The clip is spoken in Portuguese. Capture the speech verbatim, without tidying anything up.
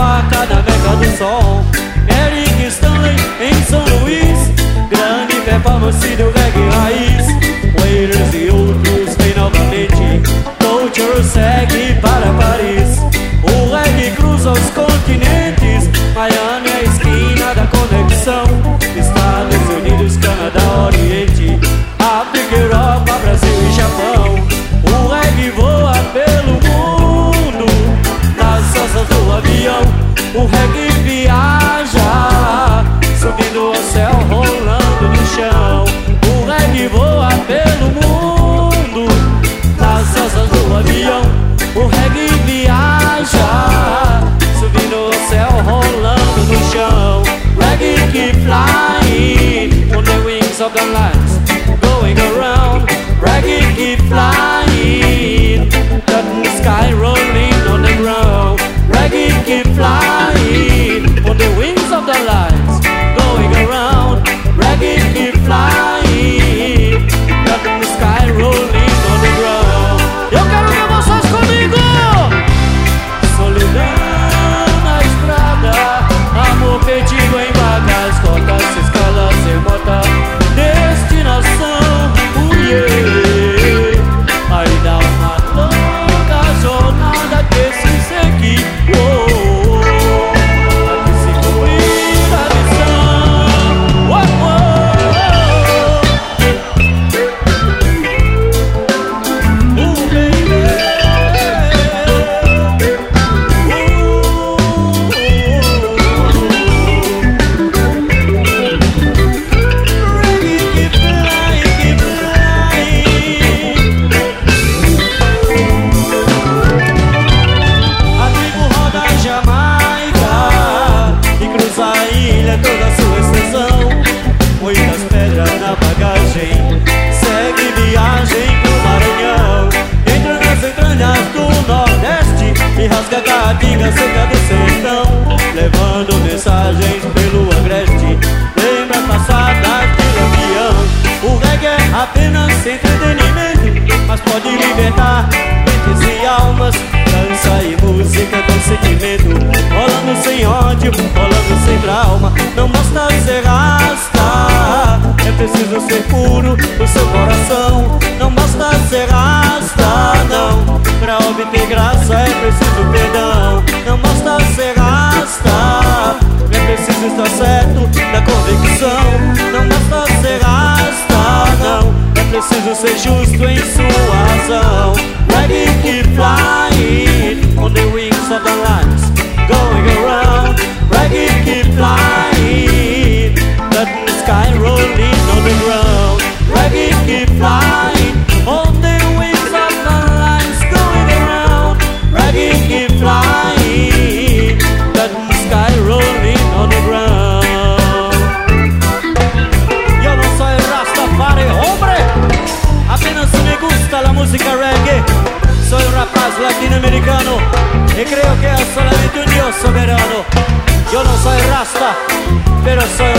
Vaca na América do Sol, Eric Stanley em São Luís, grande performance do reggae raiz. Wailers e outros vem novamente, Culture segue para Paris. O reggae cruza os continentes, Miami é a esquina da conexão. Estados Unidos, Canadá, Oriente, África, Europa, Brasil e Japão. O reggae voa pelo mundo, nas asas do avião. O reggae viaja, subindo ao céu, rolando no chão. O reggae voa pelo mundo, nas asas do avião. O reggae viaja, subindo ao céu, rolando no chão. Reggae keep flying on the wings of the lights, going around. Reggae keep flying, touching the sky, rolling on the ground. Reggae keep flying on the wings of the lights, going around. Reggae keep flying, touching the sky, rolling on the ground. Eu quero ver vocês comigo! Solidão na estrada, amor perdido em vagas, cotas, escalas sem mota, destinação, uh, yeah. Aí dá uma longa jornada que se seguir, oh, oh, oh, até se cumprir a missão, oh, oh, oh, oh, baby, toda a sua extensão, muitas pedras na bagagem, segue viagem pro Maranhão. Entra nas entranhas do Nordeste e rasga caatinga seca do sertão, levando mensagens pelo agreste, lembra passadas de avião. O reggae é apenas entretenimento, mas pode libertar mentes e almas. Dança e música com sentimento, rolando sem ódio, rolando sem trauma. Não basta ser rasta, é preciso ser puro o seu coração. Não basta ser rasta, não, pra obter graça é preciso perdão. Não basta ser rasta, é preciso estar certo da convicção. Não basta ser rasta, não, é preciso ser justo em sua razão. Reggae keep flying on the wings of the lights, going around. Reggae keep flying, letting the sky rolling on the ground. Reggae keep flying on the wings of the lights, going around. Reggae keep flying, letting the sky rolling on the ground. Yo no soy Rastafari, hombre, apenas me gusta la música reggae. Soy un rapaz latinoamericano y creo que es solamente un Dios soberano. Yo no soy Rasta, pero soy